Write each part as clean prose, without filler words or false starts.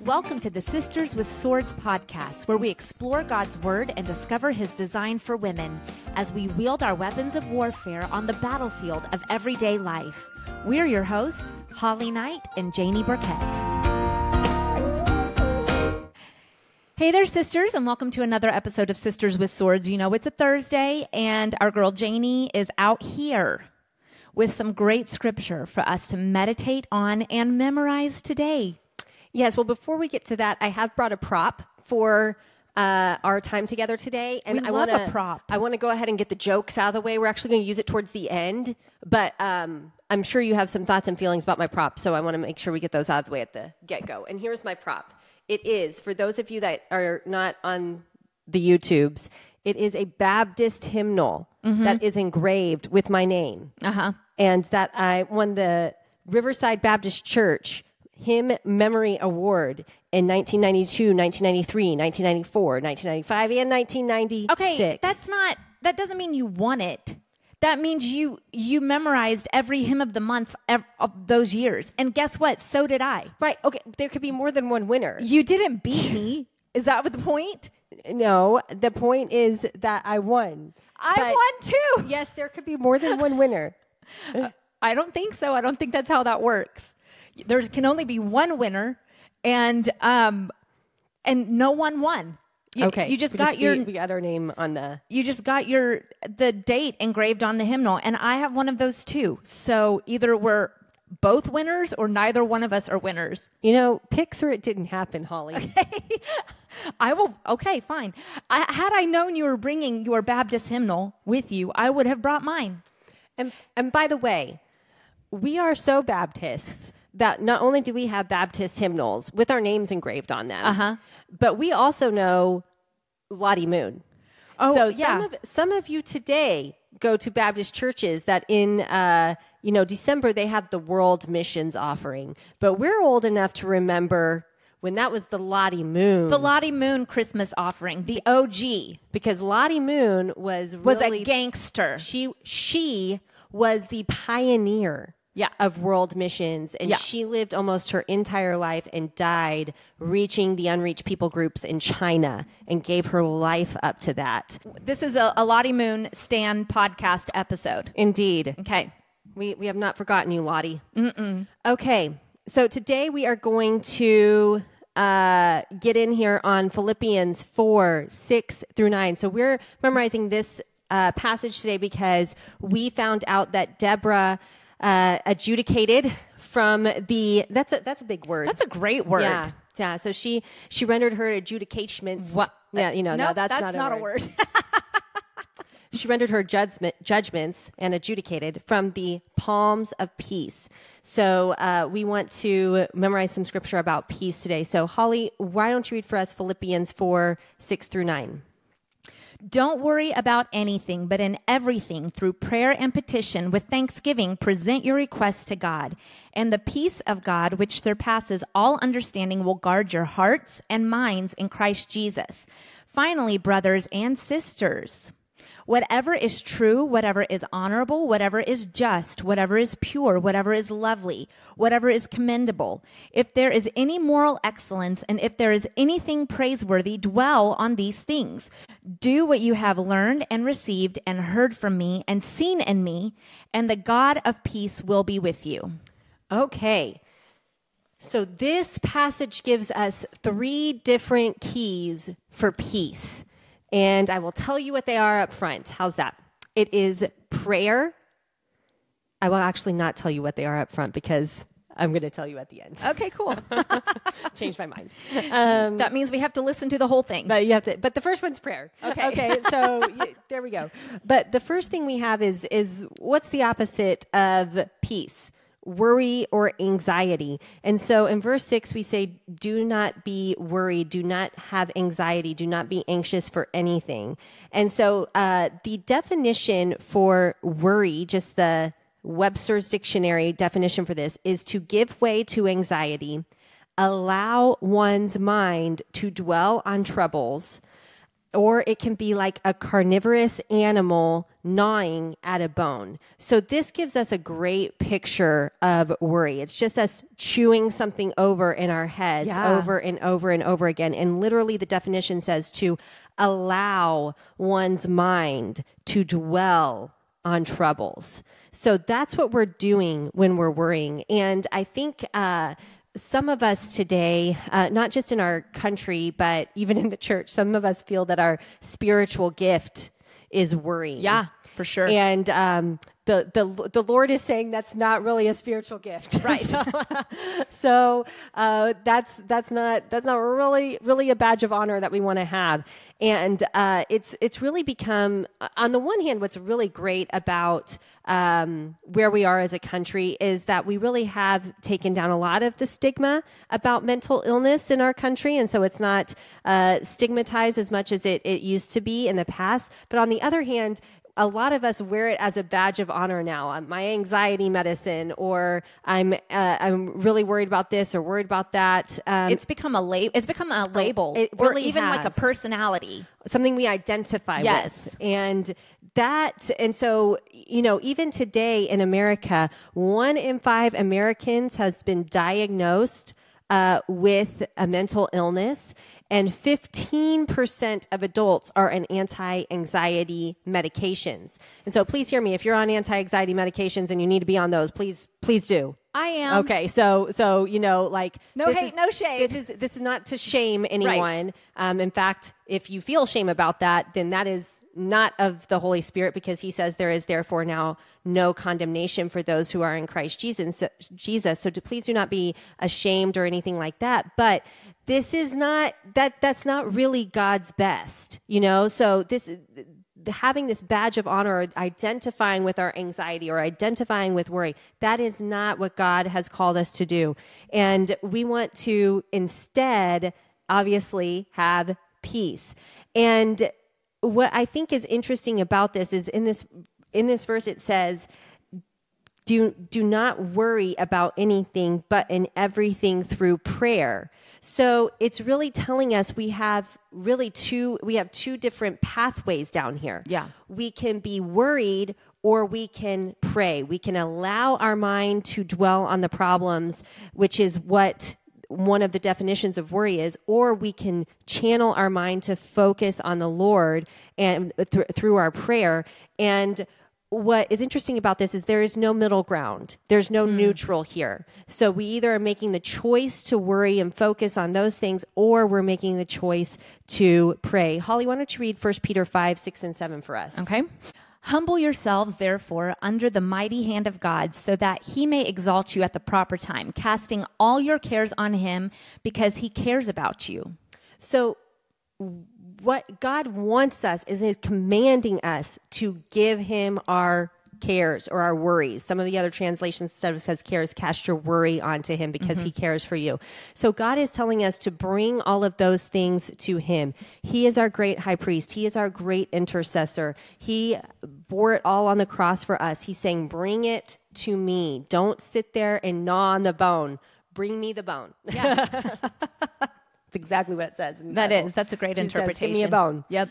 Welcome to the Sisters with Swords podcast, where we explore God's Word and discover His design for women as we wield our weapons of warfare on the battlefield of everyday life. We're your hosts, Holly Knight and Janie Burkett. Hey there, sisters, and welcome to another episode of Sisters with Swords. You know, it's a Thursday, and our girl Janie is out here with some great scripture for us to meditate on and memorize today. Yes, well, before we get to that, I have brought a prop for our time together today. And I love a prop. I want to go ahead and get the jokes out of the way. We're actually going to use it towards the end, but I'm sure you have some thoughts and feelings about my prop, so I want to make sure we get those out of the way at the get-go. And here's my prop. It is, for those of you that are not on the YouTubes, it is a Baptist hymnal that is engraved with my name. And that I won the Riverside Baptist Church Hymn Memory Award in 1992, 1993, 1994, 1995, and 1996. Okay, that doesn't mean you won it. That means you memorized every hymn of the month of those years. And guess what? So did I. Right. Okay. There could be more than one winner. You didn't beat me. Is that what the point? No. The point is that I won. I won too. Yes, there could be more than one winner. I don't think so. I don't think that's how that works. There can only be one winner, and no one won. Okay. You we got our name on the. You just got the date engraved on the hymnal, and I have one of those too. So either we're both winners, or neither one of us are winners. You know, picks or it didn't happen, Holly. Okay. I will. Okay, fine. Had I known you were bringing your Baptist hymnal with you, I would have brought mine. And by the way, we are so Baptist that not only do we have Baptist hymnals with our names engraved on them, but we also know Lottie Moon. Oh, so yeah. Some of you today go to Baptist churches that in December they have the World Missions Offering. But we're old enough to remember when that was the Lottie Moon. The Lottie Moon Christmas Offering, the OG. Because Lottie Moon was a gangster. She was the pioneer of world missions, and she lived almost her entire life and died reaching the unreached people groups in China and gave her life up to that. This is a Lottie Moon Stan podcast episode. Indeed. Okay. We have not forgotten you, Lottie. Mm-mm. Okay, so today we are going to get in here on Philippians 4, 6 through 9. So we're memorizing this passage today because we found out that Deborah adjudicated from the that's a big word. That's a great word. Yeah. So she rendered her adjudications. What? Yeah, no, that's not a word. She rendered her judgments and adjudicated from the palms of peace. So we want to memorize some scripture about peace today. So Holly, why don't you read for us Philippians 4, 6 through 9? Don't worry about anything, but in everything, through prayer and petition, with thanksgiving, present your requests to God. And the peace of God, which surpasses all understanding, will guard your hearts and minds in Christ Jesus. Finally, brothers and sisters, whatever is true, whatever is honorable, whatever is just, whatever is pure, whatever is lovely, whatever is commendable, if there is any moral excellence and if there is anything praiseworthy, dwell on these things. Do what you have learned and received and heard from me and seen in me, and the God of peace will be with you. Okay. So this passage gives us 3 different keys for peace. And I will tell you what they are up front. How's that? It is prayer. I will actually not tell you what they are up front because I'm going to tell you at the end. Okay, cool. Changed my mind. That means we have to listen to the whole thing. But the first one's prayer. Okay. So there we go. But the first thing we have is what's the opposite of peace? Worry or anxiety. And so in verse 6, we say, do not be worried, do not have anxiety, do not be anxious for anything. And so the definition for worry, just the Webster's dictionary definition for this, is to give way to anxiety, allow one's mind to dwell on troubles, or it can be like a carnivorous animal gnawing at a bone. So this gives us a great picture of worry. It's just us chewing something over in our heads over and over and over again. And literally the definition says to allow one's mind to dwell on troubles. So that's what we're doing when we're worrying. And I think some of us today, not just in our country, but even in the church, some of us feel that our spiritual gift is worrying. Yeah, for sure. And the Lord is saying that's not really a spiritual gift, right? So that's not really a badge of honor that we want to have. And it's really become, on the one hand, what's really great about where we are as a country is that we really have taken down a lot of the stigma about mental illness in our country. And so it's not stigmatized as much as it used to be in the past. But on the other hand, a lot of us wear it as a badge of honor now. My anxiety medicine, or I'm really worried about this or worried about that. It's become a label. It's become a label, It really or even like a has. personality. Something we identify with. And so, even today in America, 1 in 5 Americans has been diagnosed with a mental illness, and 15% of adults are on anti-anxiety medications. And so please hear me. If you're on anti-anxiety medications and you need to be on those, please do. I am. Okay. So, like no hate, no shade. This is not to shame anyone. Right. In fact, if you feel shame about that, then that is not of the Holy Spirit, because he says there is therefore now no condemnation for those who are in Christ Jesus. So please do not be ashamed or anything like that. But this is not, that's not really God's best, So having this badge of honor, or identifying with our anxiety or identifying with worry, that is not what God has called us to do. And we want to instead, obviously, have peace. And what I think is interesting about this is in this verse it says, do not worry about anything, but in everything through prayer. So it's really telling us we have two different pathways down here. Yeah. We can be worried or we can pray. We can allow our mind to dwell on the problems, which is what one of the definitions of worry is, or we can channel our mind to focus on the Lord and through our prayer. And what is interesting about this is there is no middle ground. There's no neutral here. So we either are making the choice to worry and focus on those things, or we're making the choice to pray. Holly, why don't you read 1 Peter 5, 6, and 7 for us? Okay. Humble yourselves, therefore, under the mighty hand of God, so that he may exalt you at the proper time, casting all your cares on him, because he cares about you. So what God wants us is commanding us to give him our cares or our worries. Some of the other translations says cares, cast your worry onto him because he cares for you. So God is telling us to bring all of those things to him. He is our great high priest. He is our great intercessor. He bore it all on the cross for us. He's saying, bring it to me. Don't sit there and gnaw on the bone. Bring me the bone. Yeah. That's exactly what it says. That's a great interpretation. Says, give me a bone. Yep.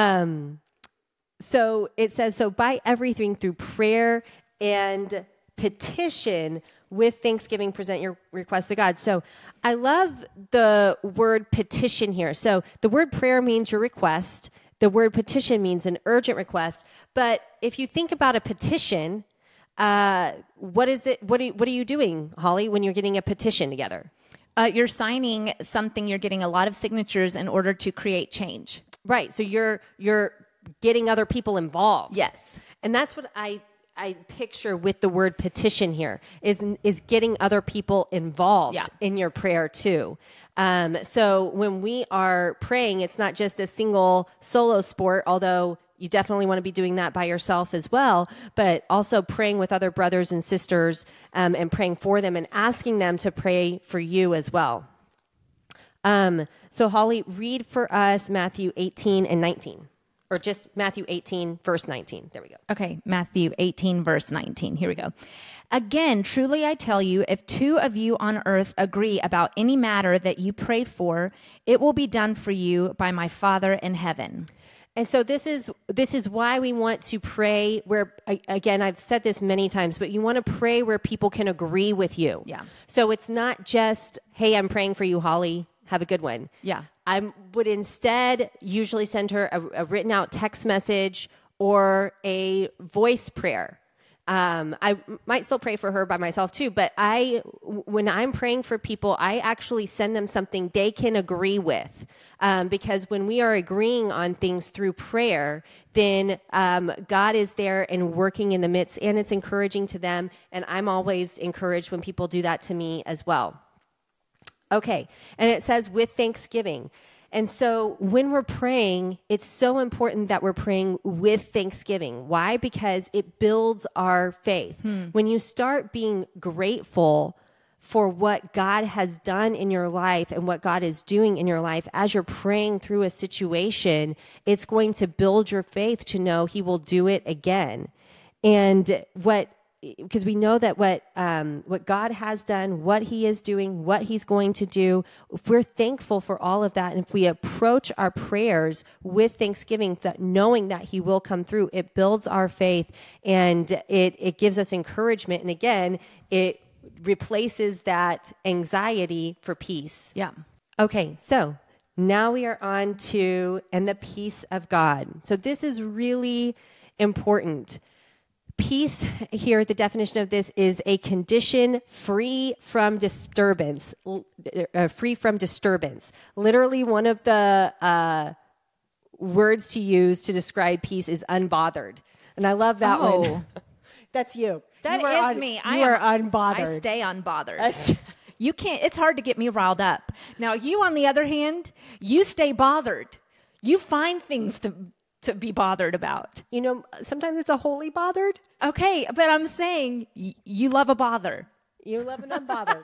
So it says, so by everything through prayer and petition with thanksgiving, present your request to God. So I love the word petition here. So the word prayer means your request. The word petition means an urgent request. But if you think about a petition, what is it? What are you doing, Holly, when you're getting a petition together? You're signing something. You're getting a lot of signatures in order to create change. Right. So you're getting other people involved. Yes. And that's what I picture with the word petition here is getting other people involved in your prayer too. So when we are praying, it's not just a single solo sport, although you definitely want to be doing that by yourself as well, but also praying with other brothers and sisters and praying for them and asking them to pray for you as well. So Holly, read for us Matthew 18 and 19. or just Matthew 18, verse 19. There we go. Okay, Matthew 18, verse 19. Here we go. Again, truly I tell you, if two of you on earth agree about any matter that you pray for, it will be done for you by my Father in heaven. And so this is why we want to pray where, again, I've said this many times, but you want to pray where people can agree with you. Yeah. So it's not just, hey, I'm praying for you, Holly. Have a good one. Yeah. I would instead usually send her a written out text message or a voice prayer. I might still pray for her by myself too, but when I'm praying for people, I actually send them something they can agree with. Because when we are agreeing on things through prayer, then God is there and working in the midst, and it's encouraging to them. And I'm always encouraged when people do that to me as well. Okay, and it says with thanksgiving. And so when we're praying, it's so important that we're praying with thanksgiving. Why? Because it builds our faith. When you start being grateful for what God has done in your life and what God is doing in your life as you're praying through a situation, it's going to build your faith to know He will do it again. And because we know that what God has done, what He is doing, what He's going to do, if we're thankful for all of that, and if we approach our prayers with thanksgiving, that knowing that He will come through, it builds our faith, and it gives us encouragement. And again, it replaces that anxiety for peace. Yeah. Okay, so now we are on to, and the peace of God. So this is really important. Peace here, the definition of this is a condition free from disturbance. Literally, one of the words to use to describe peace is unbothered. And I love that one. That's you. That is me. You are unbothered. I stay unbothered. You can't, it's hard to get me riled up. Now, you, on the other hand, you stay bothered. You find things to be bothered about. You know, sometimes it's a holy bothered. Okay, but I'm saying you love a bother. You love an unbothered.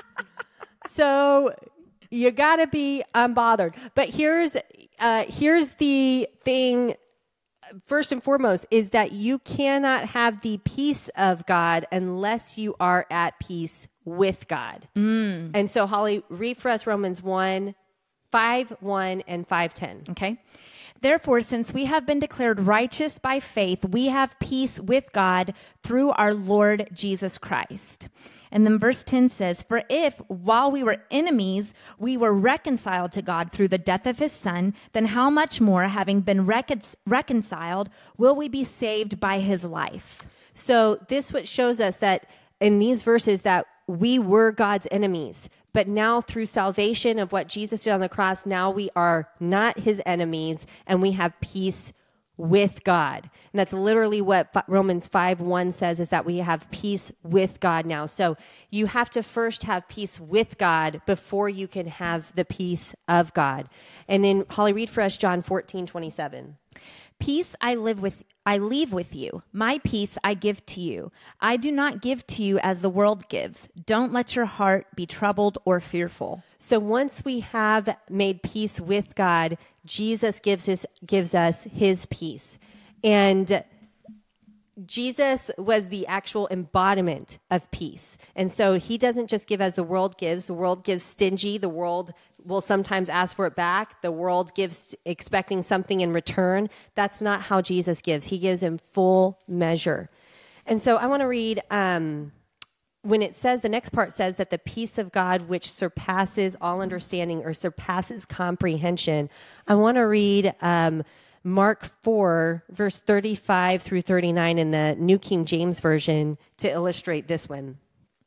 So you got to be unbothered. But here's the thing. First and foremost is that you cannot have the peace of God unless you are at peace with God. And so, Holly, read for us Romans 1:5:1 and 5:10. Okay. Therefore, since we have been declared righteous by faith, we have peace with God through our Lord Jesus Christ. And then verse 10 says, for if, while we were enemies, we were reconciled to God through the death of his Son, then how much more, having been reconciled, will we be saved by his life? So this what shows us that in these verses that we were God's enemies. But now through salvation of what Jesus did on the cross, now we are not his enemies and we have peace with God. And that's literally what Romans 5:1 says, is that we have peace with God now. So you have to first have peace with God before you can have the peace of God. And then Holly, read for us John 14:27. Peace I leave with you. My peace I give to you. I do not give to you as the world gives. Don't let your heart be troubled or fearful. So once we have made peace with God, Jesus gives us his peace. And Jesus was the actual embodiment of peace. And so he doesn't just give as the world gives. The world gives stingy. The world will sometimes ask for it back. The world gives expecting something in return. That's not how Jesus gives. He gives in full measure. And so I want to read, when it says, the next part says that the peace of God, which surpasses all understanding or surpasses comprehension. I want to read Mark 4, verse 35 through 39 in the New King James Version to illustrate this one.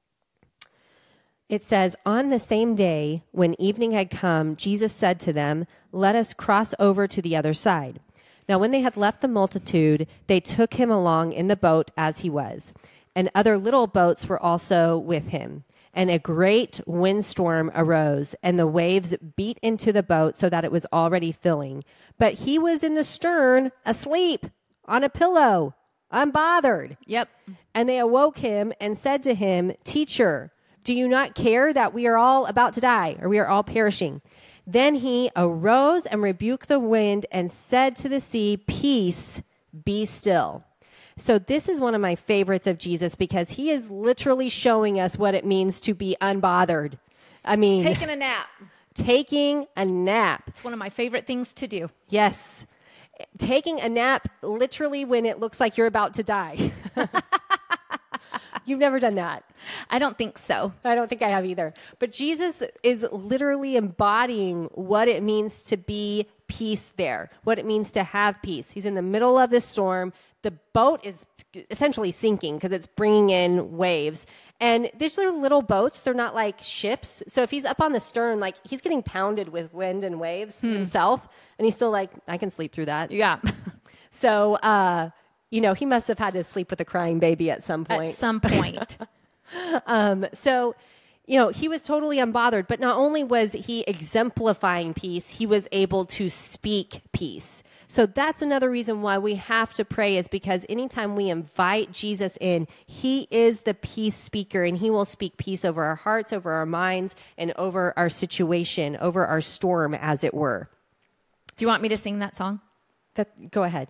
It says, on the same day, when evening had come, Jesus said to them, let us cross over to the other side. Now, when they had left the multitude, they took him along in the boat as he was. And other little boats were also with him. And a great windstorm arose, and the waves beat into the boat so that it was already filling. But he was in the stern, asleep, on a pillow, unbothered. Yep. And they awoke him and said to him, Teacher, do you not care that we are all about to die, or we are all perishing? Then he arose and rebuked the wind and said to the sea, "Peace, be still." So this is one of my favorites of Jesus because he is literally showing us what it means to be unbothered. I mean, Taking a nap. taking a nap. It's one of my favorite things to do. Yes. Taking a nap literally when it looks like you're about to die. You've never done that. I don't think so. I don't think I have either. But Jesus is literally embodying what it means to be peace there, what it means to have peace. He's in the middle of the storm. The boat is essentially sinking because it's bringing in waves. And these are little boats. They're not like ships. So if he's up on the stern, like he's getting pounded with wind and waves himself. And he's still like, I can sleep through that. Yeah. So, he must have had to sleep with a crying baby at some point. At some point. So, he was totally unbothered. But not only was he exemplifying peace, he was able to speak peace. So that's another reason why we have to pray is because anytime we invite Jesus in, he is the peace speaker and he will speak peace over our hearts, over our minds, and over our situation, over our storm, as it were. Do you want me to sing that song? Go ahead.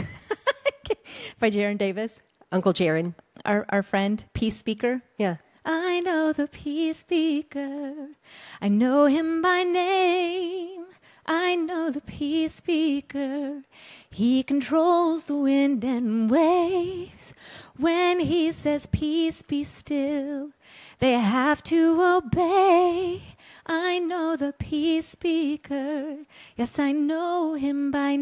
By Jaron Davis, Uncle Jaron. our friend, peace speaker. Yeah. I know the peace speaker. I know him by name. I know the peace speaker. He controls the wind and waves. When he says peace be still, they have to obey. I know the peace speaker. Yes, I know him by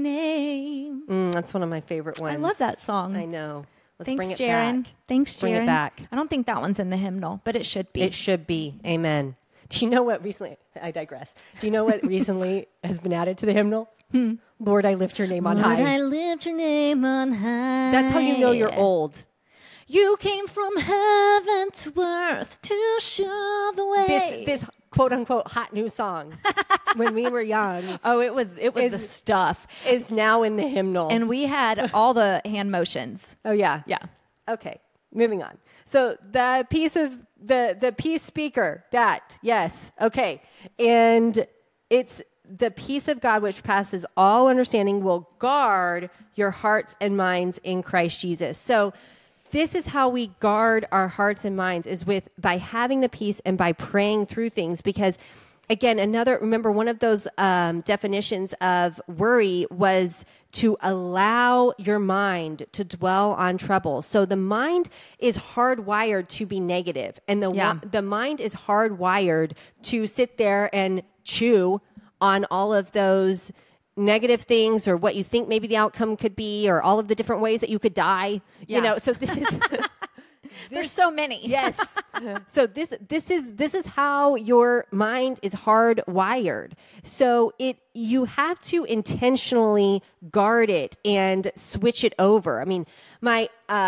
name. That's one of my favorite ones. I love that song. I know. Let's Thanks, bring it Jaron. back. Thanks, Jaron. Bring it back. I don't think that one's in the hymnal, but it should be. It should be. Amen. Do you know what recently, I digress. Do you know what recently has been added to the hymnal? Lord, I lift your name on Lord, high. I lift your name on high. That's how you know you're old. You came from heaven to earth to show the way. This quote unquote hot new song when we were young. Oh, it was the stuff. Is now in the hymnal. And we had all the hand motions. Oh yeah. Yeah. Okay. Moving on. So the piece of the peace speaker, yes. Okay. And it's the peace of God which passes all understanding will guard your hearts and minds in Christ Jesus. So this is how we guard our hearts and minds is by having the peace and by praying through things. Because again, remember one of those definitions of worry was to allow your mind to dwell on trouble. So the mind is hardwired to be negative, and the mind is hardwired to sit there and chew on all of those negative things or what you think maybe the outcome could be or all of the different ways that you could die. Yeah. So this is There's so many. Yes. So this is how your mind is hardwired. So you have to intentionally guard it and switch it over. I mean, my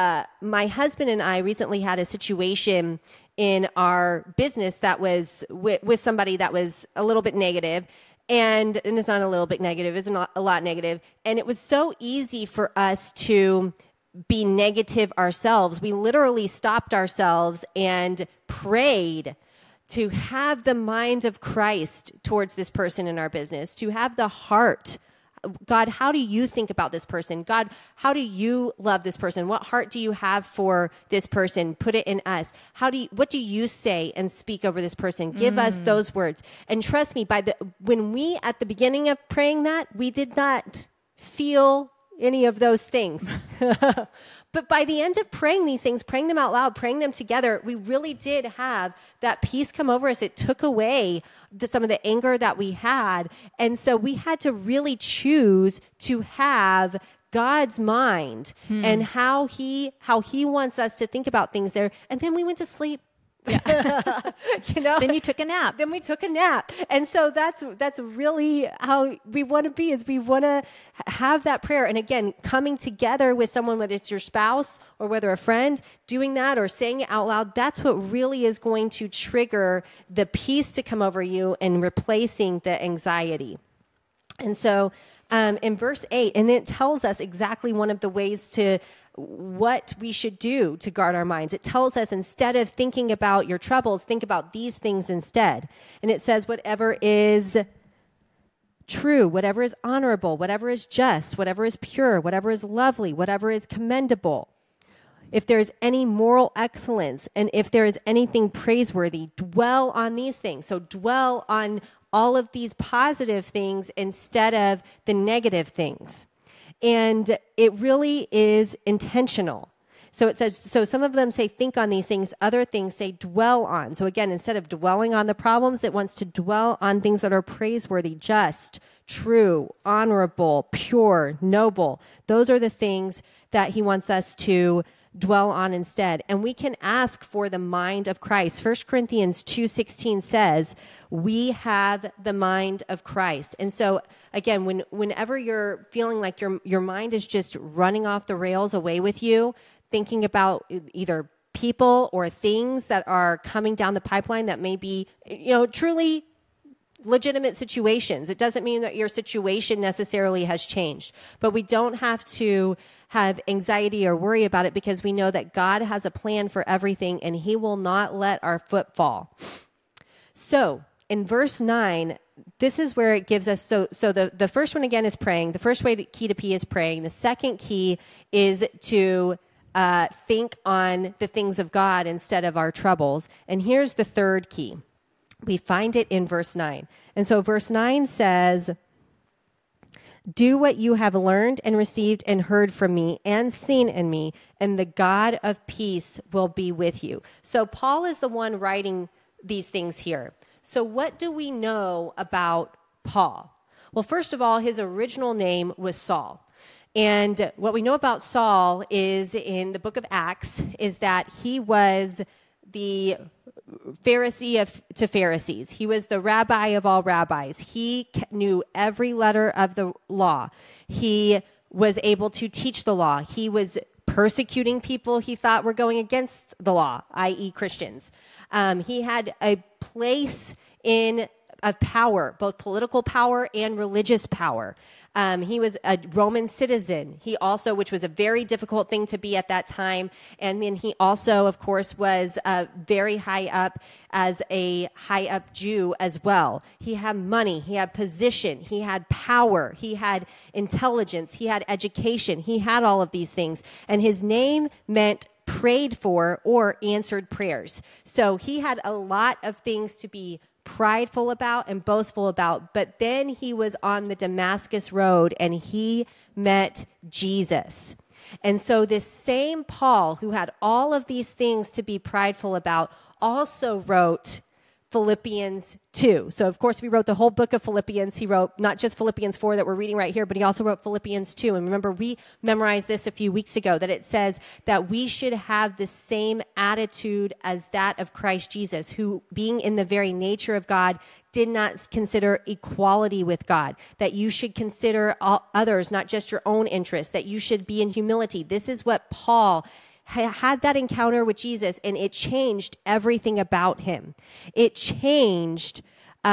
husband and I recently had a situation in our business that was with somebody that was a little bit negative. And it's not a little bit negative, it's not a lot negative. And it was so easy for us to be negative ourselves. We literally stopped ourselves and prayed to have the mind of Christ towards this person in our business, to have the heart. God, how do you think about this person? God, how do you love this person? What heart do you have for this person? Put it in us. What do you say and speak over this person? Give us those words. And trust me, when we, at the beginning of praying that, we did not feel any of those things. But by the end of praying these things, praying them out loud, praying them together, we really did have that peace come over us. It took away some of the anger that we had. And so we had to really choose to have God's mind and how he wants us to think about things there. And then we went to sleep. Yeah. Then you took a nap. Then we took a nap. And so that's really how we want to be, is we want to have that prayer. And again, coming together with someone, whether it's your spouse or whether a friend, doing that or saying it out loud, that's what really is going to trigger the peace to come over you and replacing the anxiety. And so in verse 8, and it tells us exactly one of the ways to what we should do to guard our minds. It tells us, instead of thinking about your troubles, think about these things instead. And it says, whatever is true, whatever is honorable, whatever is just, whatever is pure, whatever is lovely, whatever is commendable, if there is any moral excellence, and if there is anything praiseworthy, dwell on these things. So dwell on all of these positive things instead of the negative things. And it really is intentional. So it says, so some of them say, think on these things. Other things say, dwell on. So again, instead of dwelling on the problems, it wants to dwell on things that are praiseworthy, just, true, honorable, pure, noble. Those are the things that he wants us to dwell on instead. And we can ask for the mind of Christ. 1 Corinthians 2:16 says, we have the mind of Christ. And so again, whenever you're feeling like your mind is just running off the rails away with you, thinking about either people or things that are coming down the pipeline that may be, truly legitimate situations. It doesn't mean that your situation necessarily has changed, but we don't have to have anxiety or worry about it because we know that God has a plan for everything and he will not let our foot fall. So in verse 9, this is where it gives us, so the first one again is praying. The first key to P is praying. The second key is to think on the things of God instead of our troubles. And here's the third key. We find it in verse 9. And so verse 9 says, do what you have learned and received and heard from me and seen in me, and the God of peace will be with you. So Paul is the one writing these things here. So what do we know about Paul? Well, first of all, his original name was Saul. And what we know about Saul is in the book of Acts is that he was the Pharisee to Pharisees. He was the rabbi of all rabbis. He knew every letter of the law. He was able to teach the law. He was persecuting people he thought were going against the law, i.e. Christians. He had a place of power, both political power and religious power. He was a Roman citizen. He also, which was a very difficult thing to be at that time. And then he also, of course, was very high up as a high up Jew as well. He had money. He had position. He had power. He had intelligence. He had education. He had all of these things. And his name meant prayed for or answered prayers. So he had a lot of things to be prideful about and boastful about, but then he was on the Damascus road and he met Jesus. And so this same Paul, who had all of these things to be prideful about, also wrote Philippians 2. So, of course, we wrote the whole book of Philippians. He wrote not just Philippians 4 that we're reading right here, but he also wrote Philippians 2. And remember, we memorized this a few weeks ago, that it says that we should have the same attitude as that of Christ Jesus, who, being in the very nature of God, did not consider equality with God, that you should consider all others, not just your own interests, that you should be in humility. This is what Paul had that encounter with Jesus, and it changed everything about him. It changed,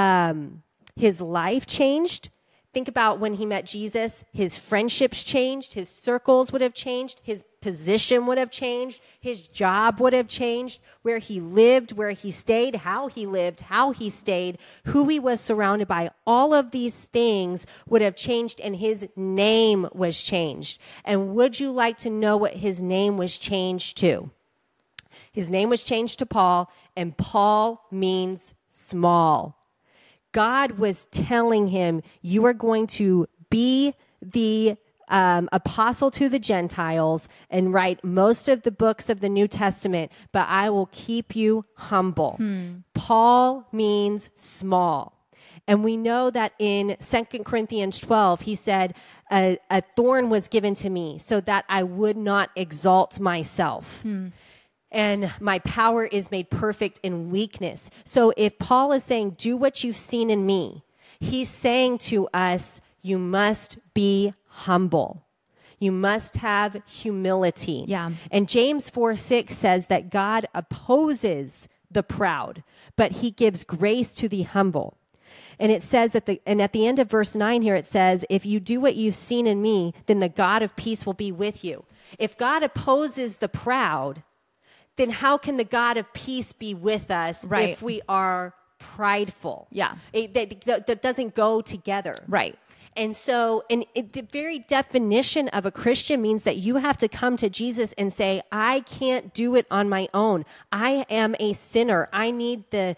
his life changed. Think about when he met Jesus, his friendships changed, his circles would have changed, his position would have changed, his job would have changed, where he lived, where he stayed, how he lived, how he stayed, who he was surrounded by. All of these things would have changed, and his name was changed. And would you like to know what his name was changed to? His name was changed to Paul, and Paul means small. God was telling him, you are going to be the apostle to the Gentiles and write most of the books of the New Testament, but I will keep you humble. Paul means small. And we know that in 2 Corinthians 12, he said, a thorn was given to me so that I would not exalt myself. And my power is made perfect in weakness. So if Paul is saying, do what you've seen in me, he's saying to us, you must be humble. You must have humility. Yeah. And James 4:6 says that God opposes the proud, but he gives grace to the humble. And it says that and at the end of verse 9 here, it says, if you do what you've seen in me, then the God of peace will be with you. If God opposes the proud, then how can the God of peace be with us if we are prideful. Yeah. That doesn't go together. Right. And so, the very definition of a Christian means that you have to come to Jesus and say, I can't do it on my own. I am a sinner. I need the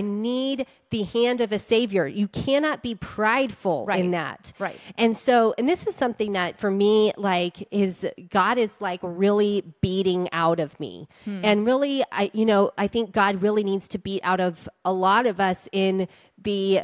hand of a savior. You cannot be prideful in that. Right. And so, and this is something that for me, like, God is like really beating out of me. And really, I think God really needs to beat out of a lot of us in the,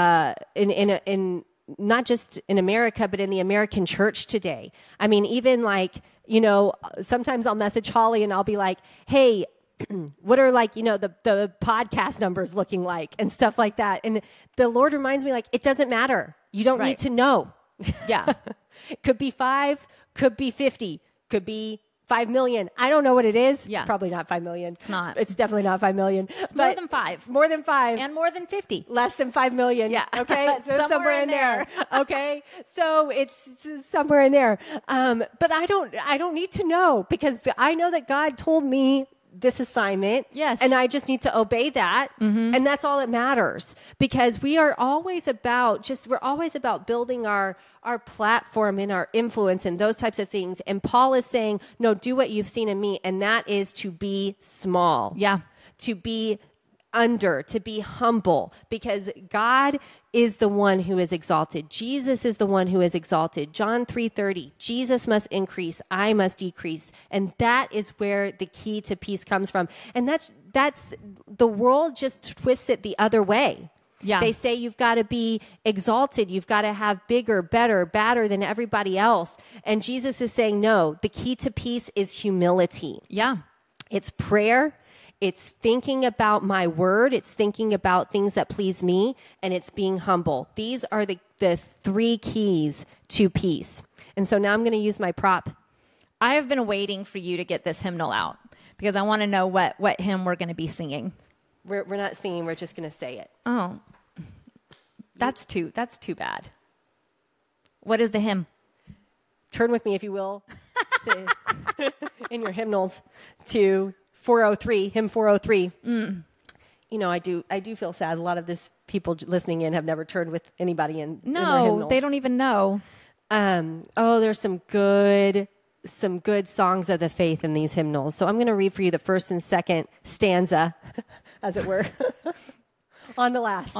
in not just in America, but in the American church today. I mean, even like, sometimes I'll message Holly and I'll be like, hey, what are like, the podcast numbers looking like and stuff like that. And the Lord reminds me, like, it doesn't matter. You don't need to know. Yeah. Could be 5, could be 50, could be 5 million. I don't know what it is. Yeah. It's probably not 5 million. It's not. It's definitely not 5 million. It's more than 5. More than 5. And more than 50. Less than 5 million. Yeah. Okay. So somewhere in there. Okay. So it's somewhere in there. But I don't need to know, because I know that God told me this assignment. Yes. And I just need to obey that. Mm-hmm. And that's all that matters, because we're always about building our platform and our influence and those types of things. And Paul is saying, no, do what you've seen in me. And that is to be small. Yeah. To be to be humble, because God is the one who is exalted. Jesus is the one who is exalted. John 3:30, Jesus must increase, I must decrease. And that is where the key to peace comes from. And that's the world just twists it the other way. Yeah. They say you've got to be exalted. You've got to have bigger, better, badder than everybody else. And Jesus is saying, no, the key to peace is humility. Yeah. It's prayer. It's thinking about my word. It's thinking about things that please me, and it's being humble. These are the 3 keys to peace. And so now I'm going to use my prop. I have been waiting for you to get this hymnal out, because I want to know what hymn we're going to be singing. We're not singing. We're just going to say it. Oh, that's too bad. What is the hymn? Turn with me, if you will, in your hymnals to 403, hymn 403. I do feel sad. A lot of this people listening in have never turned with anybody in their hymnals. No, they don't even know. There's some good songs of the faith in these hymnals. So I'm going to read for you the first and second stanza, as it were, on the last.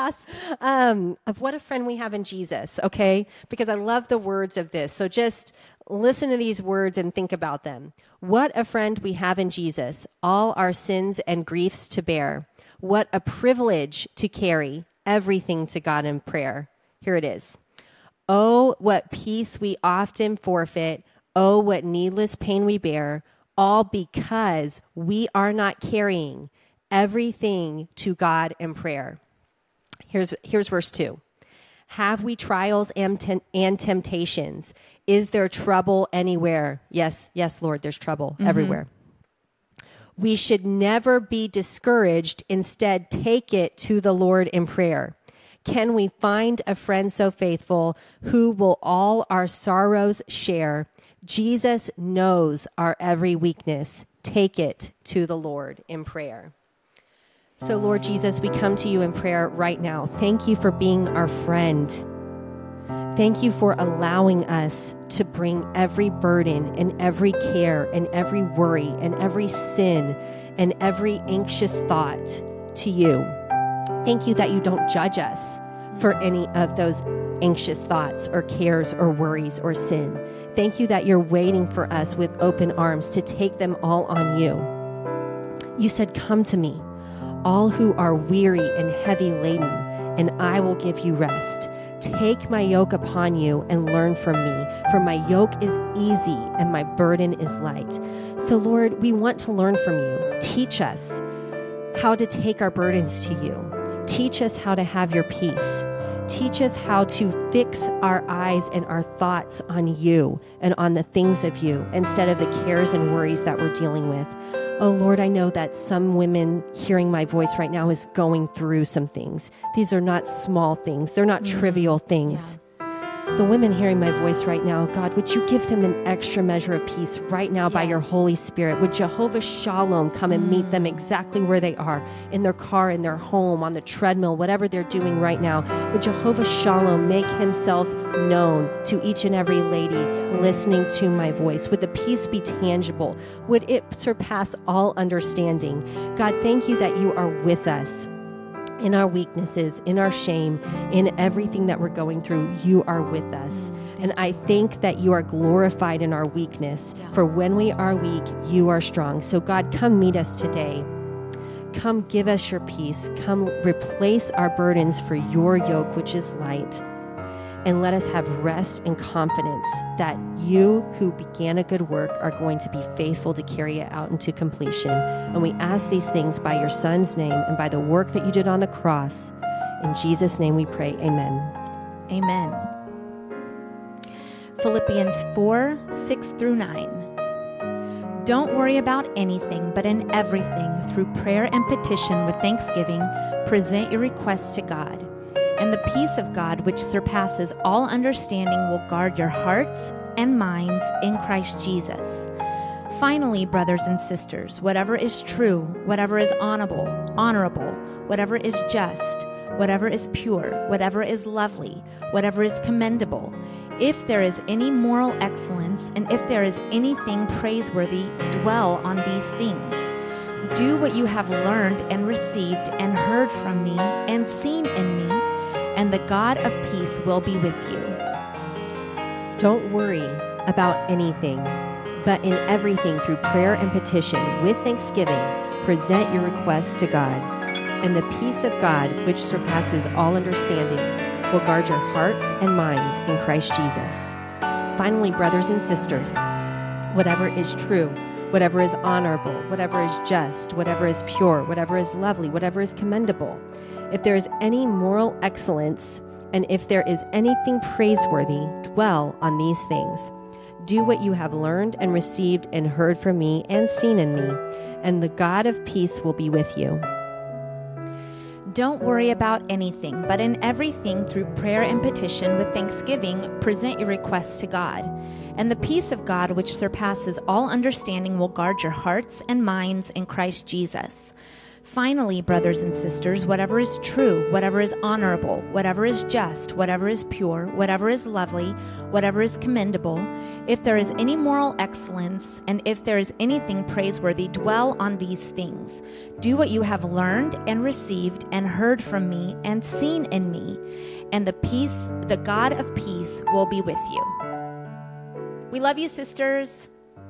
Of what a friend we have in Jesus, okay? Because I love the words of this. So just listen to these words and think about them. What a friend we have in Jesus, all our sins and griefs to bear. What a privilege to carry everything to God in prayer. Here it is. Oh, what peace we often forfeit. Oh, what needless pain we bear. All because we are not carrying everything to God in prayer. Here's verse 2. Have we trials and temptations? Is there trouble anywhere? Yes, Lord, there's trouble everywhere. We should never be discouraged. Instead, take it to the Lord in prayer. Can we find a friend so faithful who will all our sorrows share? Jesus knows our every weakness. Take it to the Lord in prayer. So, Lord Jesus, we come to you in prayer right now. Thank you for being our friend. Thank you for allowing us to bring every burden and every care and every worry and every sin and every anxious thought to you. Thank you that you don't judge us for any of those anxious thoughts or cares or worries or sin. Thank you that you're waiting for us with open arms to take them all on you. You said, come to me, all who are weary and heavy laden, and I will give you rest. Take my yoke upon you and learn from me, for my yoke is easy and my burden is light. So, Lord, we want to learn from you. Teach us how to take our burdens to you. Teach us how to have your peace. Teach us how to fix our eyes and our thoughts on you and on the things of you instead of the cares and worries that we're dealing with. Oh, Lord, I know that some women hearing my voice right now is going through some things. These are not small things. They're not trivial things. Yeah. The women hearing my voice right now, God, would you give them an extra measure of peace right now by your Holy Spirit? Would Jehovah Shalom come and meet them exactly where they are, in their car, in their home, on the treadmill, whatever they're doing right now? Would Jehovah Shalom make himself known to each and every lady listening to my voice? Would the peace be tangible? Would it surpass all understanding? God, thank you that you are with us. In our weaknesses, in our shame, in everything that we're going through, you are with us. And I think that you are glorified in our weakness. For when we are weak, you are strong. So God, come meet us today. Come give us your peace. Come replace our burdens for your yoke, which is light. And let us have rest and confidence that you who began a good work are going to be faithful to carry it out into completion. And we ask these things by your Son's name and by the work that you did on the cross. In Jesus' name we pray, amen. Amen. Philippians 4:6-9. Don't worry about anything, but in everything, through prayer and petition with thanksgiving, present your requests to God. And the peace of God, which surpasses all understanding, will guard your hearts and minds in Christ Jesus. Finally, brothers and sisters, whatever is true, whatever is honorable, whatever is just, whatever is pure, whatever is lovely, whatever is commendable, if there is any moral excellence, and if there is anything praiseworthy, dwell on these things. Do what you have learned and received and heard from me and seen in me, and the God of peace will be with you. Don't worry about anything, but in everything through prayer and petition with thanksgiving, present your requests to God. And the peace of God, which surpasses all understanding, will guard your hearts and minds in Christ Jesus. Finally, brothers and sisters, whatever is true, whatever is honorable, whatever is just, whatever is pure, whatever is lovely, whatever is commendable, if there is any moral excellence, and if there is anything praiseworthy, dwell on these things. Do what you have learned and received and heard from me and seen in me, and the God of peace will be with you. Don't worry about anything, but in everything through prayer and petition with thanksgiving, present your requests to God. And the peace of God, which surpasses all understanding, will guard your hearts and minds in Christ Jesus. Finally, brothers and sisters, whatever is true, whatever is honorable, whatever is just, whatever is pure, whatever is lovely, whatever is commendable, if there is any moral excellence, and if there is anything praiseworthy, dwell on these things. Do what you have learned and received and heard from me and seen in me, and the God of peace will be with you. We love you, sisters.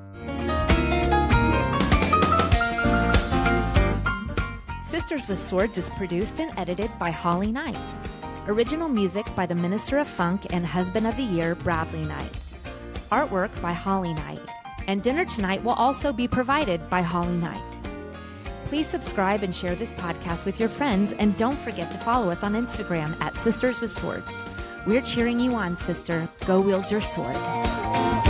Sisters with Swords is produced and edited by Holly Knight. Original music by the Minister of Funk and Husband of the Year, Bradley Knight. Artwork by Holly Knight. And dinner tonight will also be provided by Holly Knight. Please subscribe and share this podcast with your friends, and don't forget to follow us on Instagram at Sisters with Swords. We're cheering you on, sister. Go wield your sword.